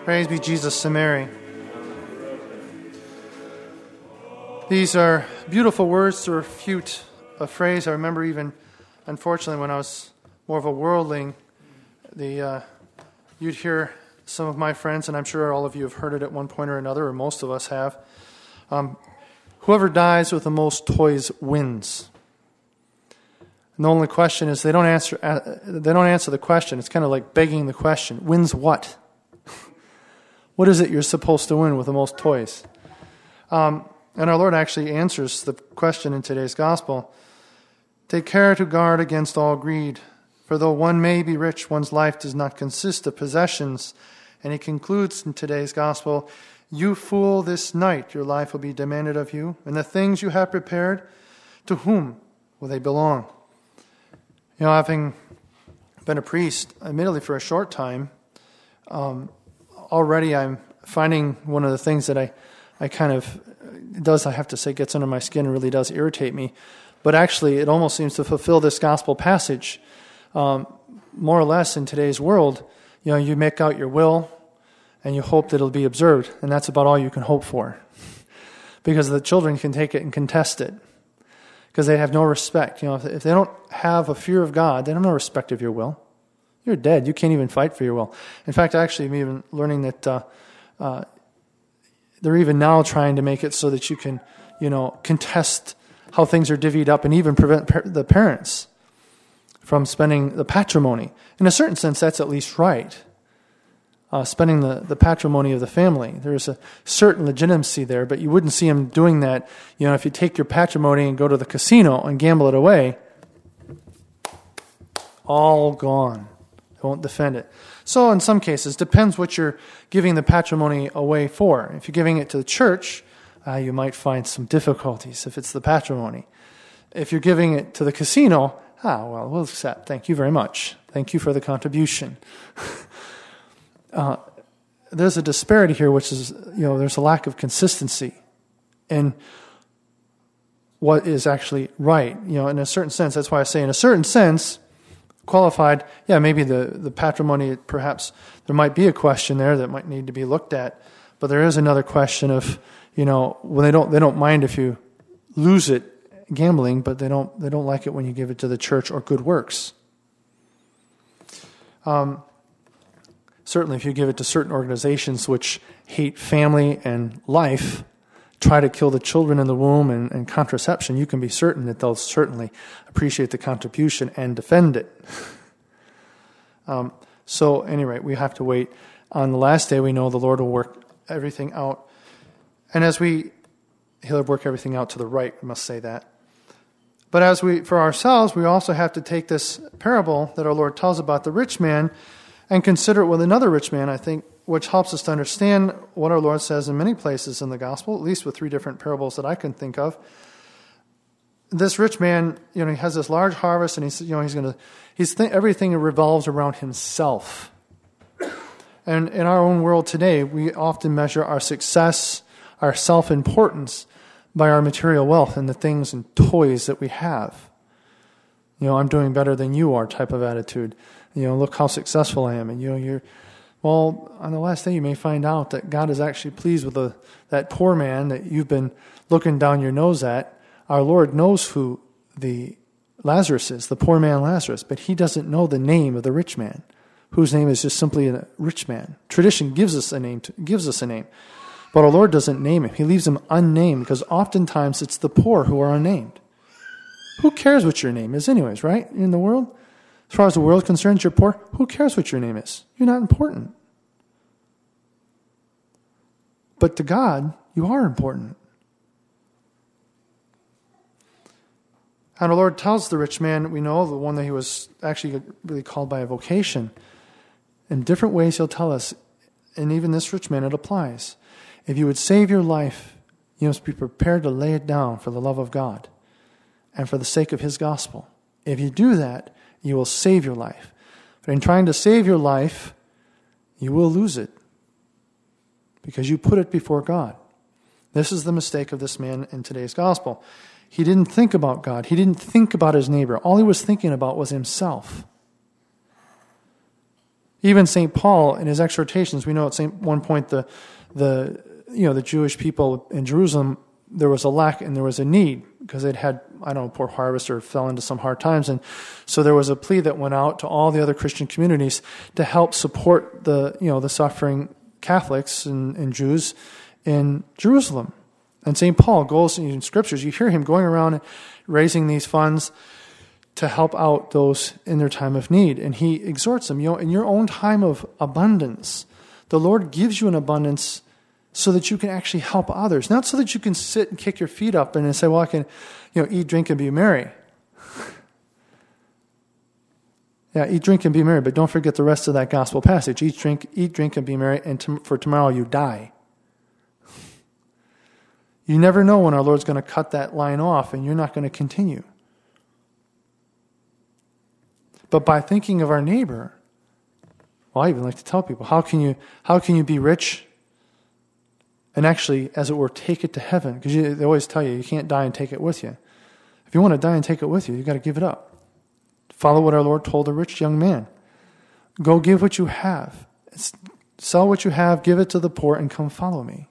Praise be Jesus and Mary. These are beautiful words to refute a phrase I remember even, unfortunately, when I was more of a worldling. You'd hear some of my friends, and I'm sure all of you have heard it at one point or another, or most of us have. Whoever dies with the most toys wins. And the only question is they don't answer the question. It's kind of like begging the question: wins what? What is it you're supposed to win with the most toys? And our Lord actually answers the question in today's gospel. Take care to guard against all greed, for though one may be rich, one's life does not consist of possessions. And he concludes in today's gospel, you fool, this night your life will be demanded of you, and the things you have prepared, to whom will they belong? You know, having been a priest, admittedly for a short time, already I'm finding one of the things that I kind of, I have to say, gets under my skin and really does irritate me. But actually, it almost seems to fulfill this gospel passage. More or less in today's world, you know, you make out your will and you hope that it'll be observed. And that's about all you can hope for. Because the children can take it and contest it. Because they have no respect. You know, if they don't have a fear of God, they have no respect of your will. You're dead. You can't even fight for your will. In fact, actually, I'm even learning that they're even now trying to make it so that you can, you know, contest how things are divvied up and even prevent the parents from spending the patrimony. In a certain sense, that's at least right. Spending the patrimony of the family. There's a certain legitimacy there, but you wouldn't see them doing that. You know, if you take your patrimony and go to the casino and gamble it away, all gone. Won't defend it. So in some cases, depends what you're giving the patrimony away for. If you're giving it to the church, you might find some difficulties if it's the patrimony. If you're giving it to the casino, well, we'll accept. Thank you very much. Thank you for the contribution. There's a disparity here, which is, you know, there's a lack of consistency in what is actually right. You know, in a certain sense, that's why I say in a certain sense, qualified, maybe the patrimony, perhaps there might be a question there that might need to be looked at, but there is another question of, you know, well, they don't mind if you lose it gambling, but they don't like it when you give it to the church or good works. Certainly, if you give it to certain organizations which hate family and life, try to kill the children in the womb and contraception, you can be certain that they'll certainly appreciate the contribution and defend it. So, at any rate, we have to wait. On the last day, we know the Lord will work everything out. And He'll work everything out to the right, we must say that. But for ourselves, we also have to take this parable that our Lord tells about the rich man and consider it with another rich man, I think, which helps us to understand what our Lord says in many places in the gospel, at least with 3 different parables that I can think of. This rich man, you know, he has this large harvest, and everything revolves around himself. And in our own world today, we often measure our success, our self-importance by our material wealth and the things and toys that we have. You know, I'm doing better than you are type of attitude. You know, look how successful I am. And, you know, well, on the last day, you may find out that God is actually pleased with that poor man that you've been looking down your nose at. Our Lord knows who the Lazarus is, the poor man Lazarus, but he doesn't know the name of the rich man, whose name is just simply a rich man. Tradition gives us a name, but our Lord doesn't name him. He leaves him unnamed because oftentimes it's the poor who are unnamed. Who cares what your name is anyways, right? In the world? As far as the world is concerned, you're poor. Who cares what your name is? You're not important. But to God, you are important. And our Lord tells the rich man, we know, the one that he was actually really called by a vocation. In different ways he'll tell us, and even this rich man, it applies. If you would save your life, you must be prepared to lay it down for the love of God and for the sake of His gospel. If you do that, you will save your life. But in trying to save your life, you will lose it because you put it before God. This is the mistake of this man in today's gospel. He didn't think about God. He didn't think about his neighbor. All he was thinking about was himself. Even St. Paul in his exhortations, we know at one point the Jewish people in Jerusalem, there was a lack and there was a need because they'd had, poor harvest or fell into some hard times. And so there was a plea that went out to all the other Christian communities to help support the suffering Catholics and Jews in Jerusalem. And St. Paul goes in scriptures, you hear him going around raising these funds to help out those in their time of need. And he exhorts them, in your own time of abundance, the Lord gives you an abundance so that you can actually help others. Not so that you can sit and kick your feet up and say, well, I can, eat, drink, and be merry. Yeah, eat, drink, and be merry, but don't forget the rest of that gospel passage. Eat, drink, and be merry, and for tomorrow you die. You never know when our Lord's going to cut that line off and you're not going to continue. But by thinking of our neighbor, well, I even like to tell people, how can you be rich and actually, as it were, take it to heaven? Because they always tell you can't die and take it with you. If you want to die and take it with you, you've got to give it up. Follow what our Lord told the rich young man. Go give what you have. Sell what you have, give it to the poor, and come follow me.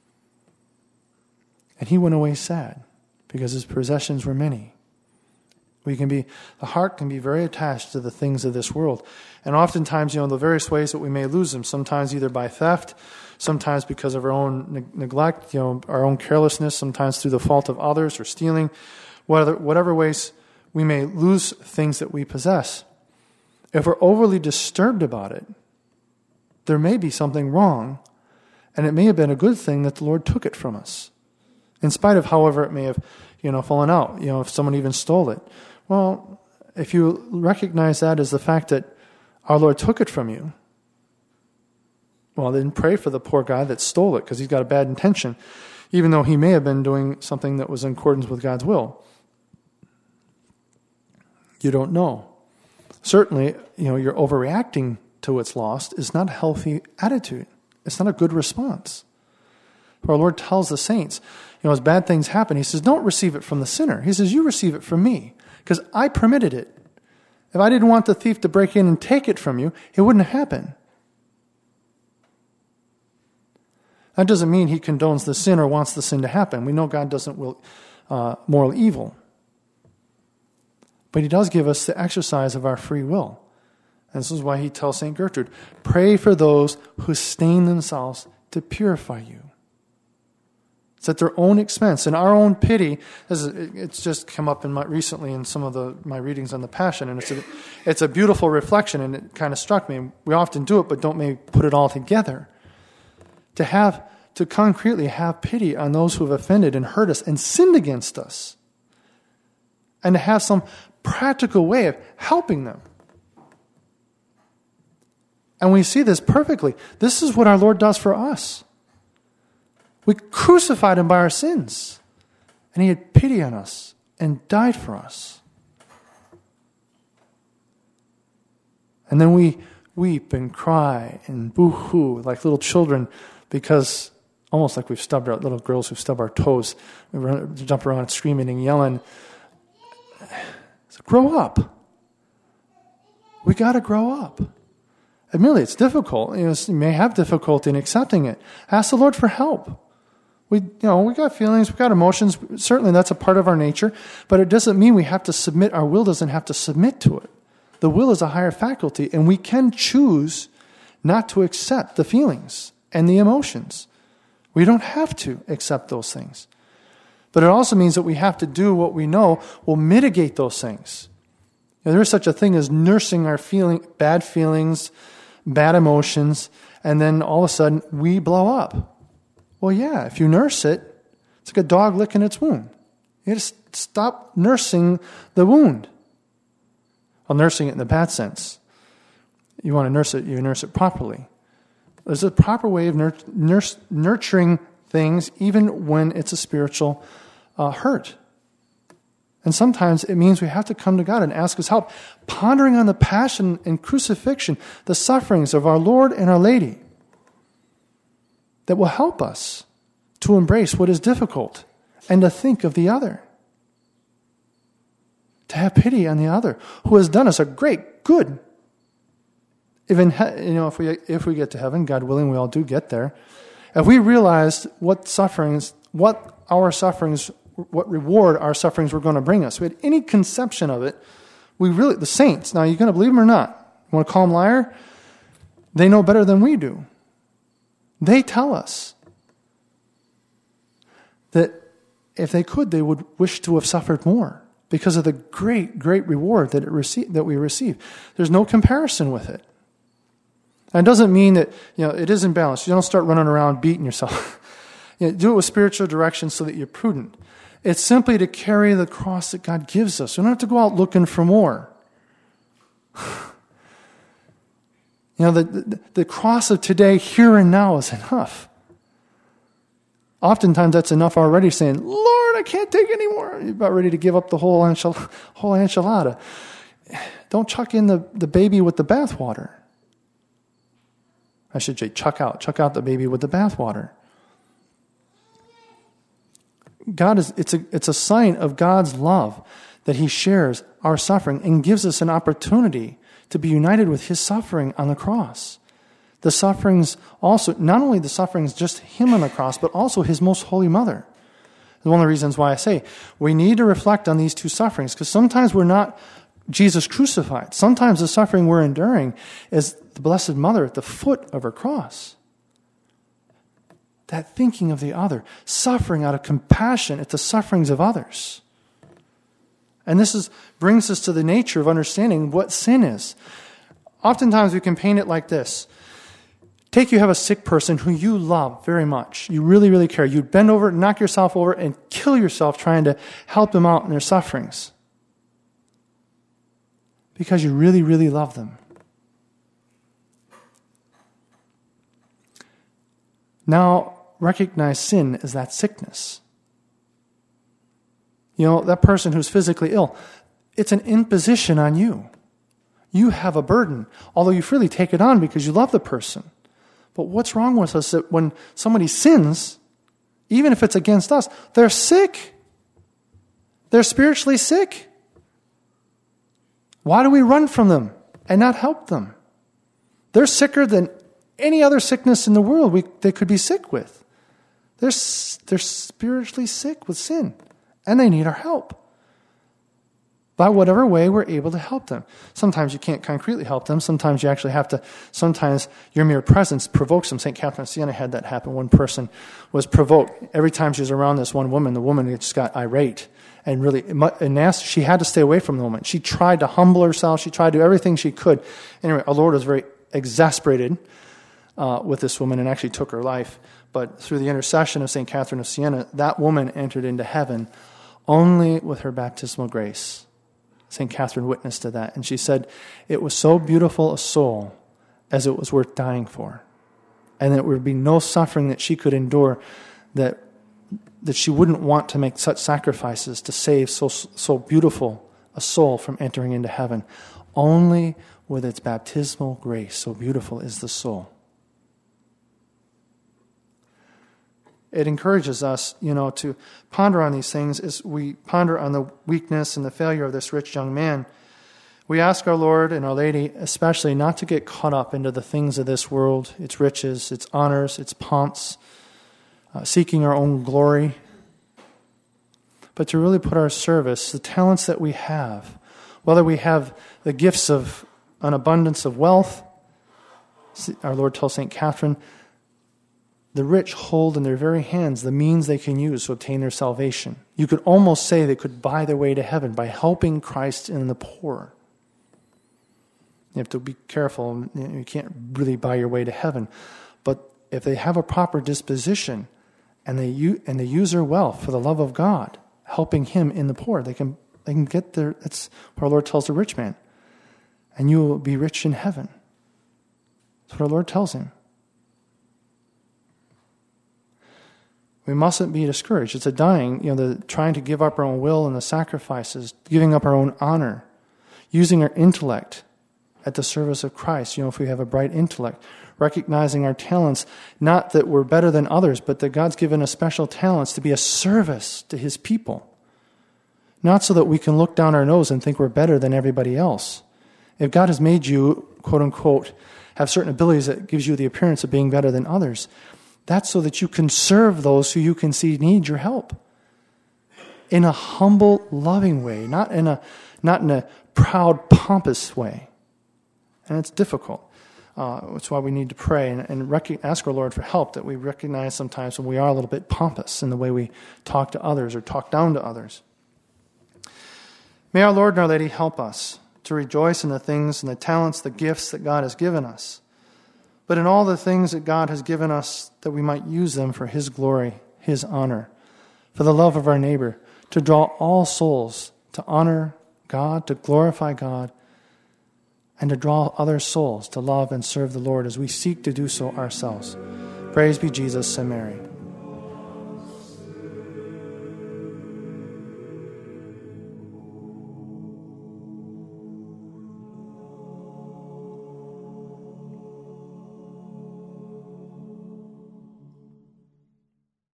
And he went away sad because his possessions were many. The heart can be very attached to the things of this world. And oftentimes, the various ways that we may lose them, sometimes either by theft, sometimes because of our own neglect, our own carelessness, sometimes through the fault of others or stealing, whatever ways we may lose things that we possess. If we're overly disturbed about it, there may be something wrong, and it may have been a good thing that the Lord took it from us. In spite of, however, it may have, fallen out, if someone even stole it. Well, if you recognize that as the fact that our Lord took it from you, well, then pray for the poor guy that stole it because he's got a bad intention, even though he may have been doing something that was in accordance with God's will. You don't know. Certainly, you're overreacting to what's lost is not a healthy attitude. It's not a good response. Our Lord tells the saints, as bad things happen, he says, don't receive it from the sinner. He says, you receive it from me, because I permitted it. If I didn't want the thief to break in and take it from you, it wouldn't happen. That doesn't mean he condones the sin or wants the sin to happen. We know God doesn't will moral evil. But he does give us the exercise of our free will. And this is why he tells St. Gertrude, pray for those who stain themselves to purify you. It's at their own expense and our own pity. It's just come up recently in some of my readings on the Passion, and it's a beautiful reflection, and it kind of struck me. We often do it, but don't maybe put it all together. To concretely have pity on those who have offended and hurt us and sinned against us, and to have some practical way of helping them. And we see this perfectly. This is what our Lord does for us. We crucified him by our sins, and he had pity on us and died for us. And then we weep and cry and boo-hoo like little children because almost like we've stubbed our little girls who've stubbed our toes. We jump around screaming and yelling. So grow up. We got to grow up. Admittedly, it's difficult. You may have difficulty in accepting it. Ask the Lord for help. We got feelings, we got emotions. Certainly that's a part of our nature, but it doesn't mean we have to submit. Our will doesn't have to submit to it. The will is a higher faculty, and we can choose not to accept the feelings and the emotions. We don't have to accept those things. But it also means that we have to do what we know will mitigate those things. There is such a thing as nursing our bad feelings, bad emotions, and then all of a sudden we blow up. Well, yeah, if you nurse it, it's like a dog licking its wound. You just stop nursing the wound. Well, nursing it in the bad sense. You want to nurse it, you nurse it properly. There's a proper way of nurturing things even when it's a spiritual hurt. And sometimes it means we have to come to God and ask his help, pondering on the passion and crucifixion, the sufferings of our Lord and our Lady, that will help us to embrace what is difficult and to think of the other. To have pity on the other who has done us a great good Even if we get to heaven, God willing, we all do get there. If we realized what reward our sufferings were going to bring us, we had any conception of it, the saints, now you're going to believe them or not? You want to call them liar? They know better than we do. They tell us that if they could, they would wish to have suffered more because of the great, great reward that we receive. There's no comparison with it. And it doesn't mean that it isn't balanced. You don't start running around beating yourself. Do it with spiritual direction so that you're prudent. It's simply to carry the cross that God gives us. We don't have to go out looking for more. The cross of today, here and now, is enough. Oftentimes that's enough already, saying, Lord, I can't take any more. You're about ready to give up the whole enchilada. Don't chuck in the baby with the bathwater. I should say chuck out the baby with the bathwater. It's a sign of God's love that He shares our suffering and gives us an opportunity to be united with His suffering on the cross. The sufferings also, not only the sufferings just Him on the cross, but also His most holy mother. It's one of the reasons why I say we need to reflect on these two sufferings, because sometimes we're not Jesus crucified. Sometimes the suffering we're enduring is the Blessed Mother at the foot of her cross. That thinking of the other, suffering out of compassion at the sufferings of others. And this brings us to the nature of understanding what sin is. Oftentimes we can paint it like this. You have a sick person who you love very much. You really, really care. You'd bend over, knock yourself over, and kill yourself trying to help them out in their sufferings. Because you really, really love them. Now, recognize sin as that sickness. That person who's physically ill, it's an imposition on you. You have a burden, although you freely take it on because you love the person. But what's wrong with us that when somebody sins, even if it's against us, they're sick. They're spiritually sick. Why do we run from them and not help them? They're sicker than any other sickness in the world they could be sick with. They're spiritually sick with sin, and they need our help. By whatever way we're able to help them. Sometimes you can't concretely help them. Sometimes you actually have to, sometimes your mere presence provokes them. St. Catherine of Siena had that happen. One person was provoked. Every time she was around this one woman, the woman just got irate and really nasty. She had to stay away from the woman. She tried to humble herself. She tried to do everything she could. Anyway, our Lord was very exasperated with this woman and actually took her life. But through the intercession of St. Catherine of Siena, that woman entered into heaven only with her baptismal grace. St. Catherine witnessed to that. And she said, it was so beautiful a soul as it was worth dying for. And there would be no suffering that she could endure that she wouldn't want to make such sacrifices to save so beautiful a soul from entering into heaven. Only with its baptismal grace, so beautiful is the soul. It encourages us, to ponder on these things as we ponder on the weakness and the failure of this rich young man. We ask our Lord and Our Lady especially not to get caught up into the things of this world, its riches, its honors, its pomps, seeking our own glory, but to really put our service, the talents that we have, whether we have the gifts of an abundance of wealth. Our Lord tells St. Catherine, the rich hold in their very hands the means they can use to obtain their salvation. You could almost say they could buy their way to heaven by helping Christ and the poor. You have to be careful. You can't really buy your way to heaven. But if they have a proper disposition and they use their wealth for the love of God, helping Him in the poor, they can get there. That's what our Lord tells the rich man. And you will be rich in heaven. That's what our Lord tells him. We mustn't be discouraged. It's a dying, the trying to give up our own will and the sacrifices, giving up our own honor, using our intellect at the service of Christ. If we have a bright intellect, recognizing our talents, not that we're better than others, but that God's given us special talents to be a service to His people. Not so that we can look down our nose and think we're better than everybody else. If God has made you, quote unquote, have certain abilities that gives you the appearance of being better than others, that's so that you can serve those who you can see need your help. In a humble, loving way, not in a proud, pompous way. And it's difficult. That's why we need to pray and ask our Lord for help, that we recognize sometimes when we are a little bit pompous in the way we talk to others or talk down to others. May our Lord and our Lady help us to rejoice in the things and the talents, the gifts that God has given us, but in all the things that God has given us, that we might use them for His glory, His honor, for the love of our neighbor, to draw all souls to honor God, to glorify God, and to draw other souls to love and serve the Lord as we seek to do so ourselves. Praise be Jesus and Mary.